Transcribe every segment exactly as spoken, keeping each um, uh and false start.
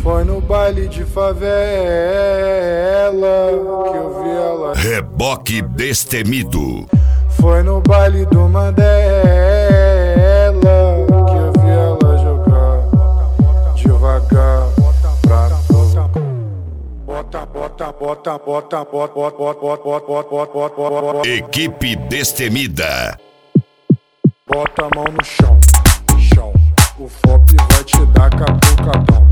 Foi no baile de favela que eu vi ela. Reboque Destemido. Foi no baile do Mandela que eu vi ela jogar devagar pra bota, bota, bota, bota, bota, bota, bota, bota, bota, bota, bota. Equipe Destemida. Bota a mão no chão, chão. O F O P vai te dar catucadão.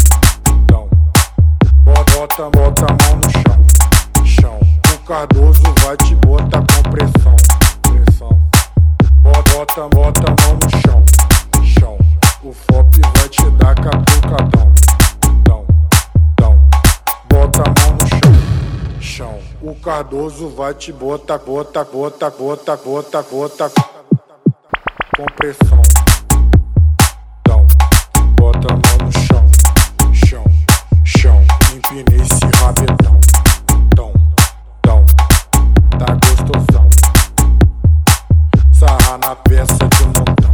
Bota, bota a mão no chão, chão. O Cardoso vai te botar com pressão, pressão. Bota, bota a mão no chão, chão. O F O P vai te dar catucadão, dão, dão. Bota a mão no chão, chão. O Cardoso vai te botar, bota, bota, bota, bota, bota com pressão, dão. Bota a mão no chão, chão, chão. Empinei esse rabetão, tão, tão, tá gostosão. Sarra na peça de montão.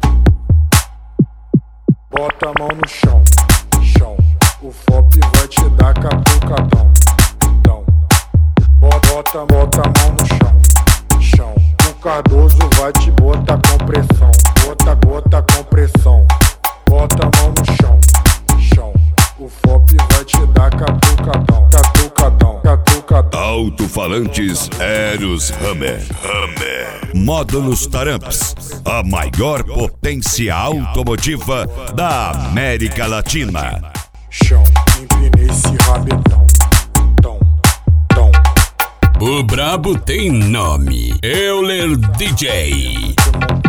Bota a mão no chão, chão. O F O P vai te dar catucadão, tão. Bota, bota a mão no chão, chão. O Cardoso vai te botar com pressão. Bota, bota com pressão. Bota a mão no chão, chão. O F O P vai te dar catucadão, catucadão, catucadão. Alto-falantes Eros Hammer. Hammer. Módulos Taramps. A maior potência automotiva da América Latina. Chão, empinei esse rabetão. Tom, tom. O brabo tem nome. Euler D J.